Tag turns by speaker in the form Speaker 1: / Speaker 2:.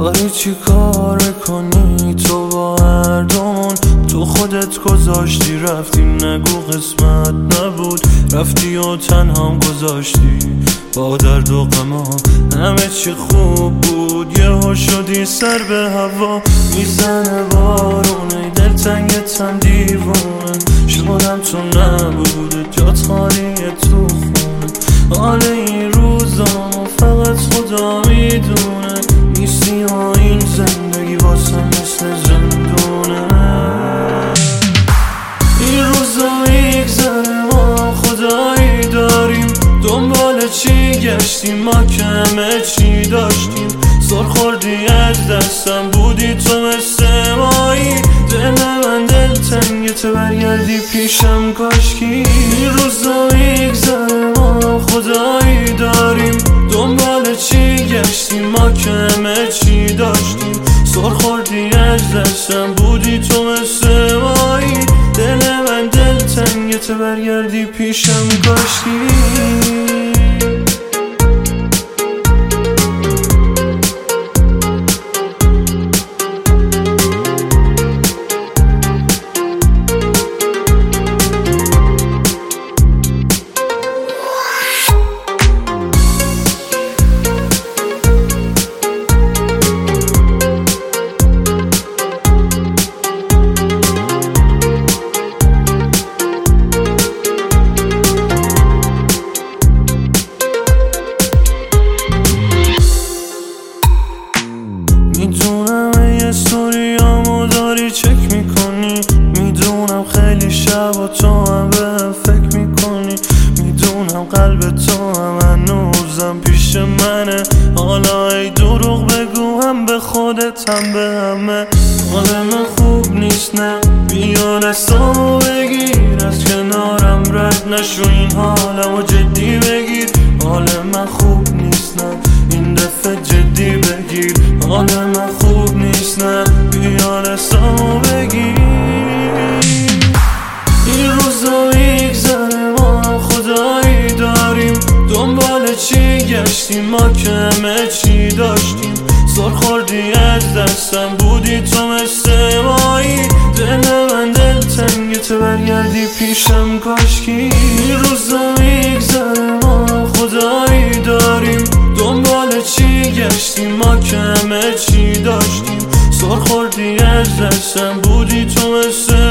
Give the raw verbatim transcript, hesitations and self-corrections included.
Speaker 1: داری چی کار میکنی تو با هر دومون؟ تو خودت گذاشتی رفتی، نگو قسمت نبود، رفتی و تنهام گذاشتی با درد و غمام. همه چی خوب بود یهو شدی سر به هوا، میزنه بارونه دلتنگتم دیوونه، شدم تو نبوده جات خالیه تو خونه. حال این روزامو فقط خدا میدونه، نیستی و این زندگی واسه مثل زندونه. این روزا میگذره ما خدایی داریم، دنبال چی گشتیم ما که همه چی داشتیم. سر خوردی از دستم بودی تو مثل مایی، دل من دل تنگت برگردی پیشم کاشکی. این روزا میگذره ما خدایی داریم، دنبال چی گشتیم ما که همه چی داشتیم. سر خوردی از دستم بودی تو مثل مایی، دل من دل تنگت برگردی پیشم کاشکی. میدونم ای استوریامو داری چک میکنی، میدونم خیلی شب و تو هم به فکر میکنی، میدونم قلب تو هم هنوزم پیش منه. حالا ای دروغ بگو هم به خودت هم به همه، حال من خوب نیست نه بیا دستامو بگیر، از کنارم رد نشو این حالمو جدی بگیر. حال من خوب نیست نه این دفعه جدی بگیر، حال من خوب نیست نه بیا دستامو بگیر. این روزا میگذره ما خدایی داریم، دنبال چی گشتیم ما که همه چی داشتیم. سر خوردی از دستم بودی تو مثل مایی، دل من دل تنگت برگردی پیشم کاشکی. این روزا میگذره ما خدایی داریم، دنبال چی گشتیم ما که همه چی داشتیم. سر خوردی از دستم بودی تو مثل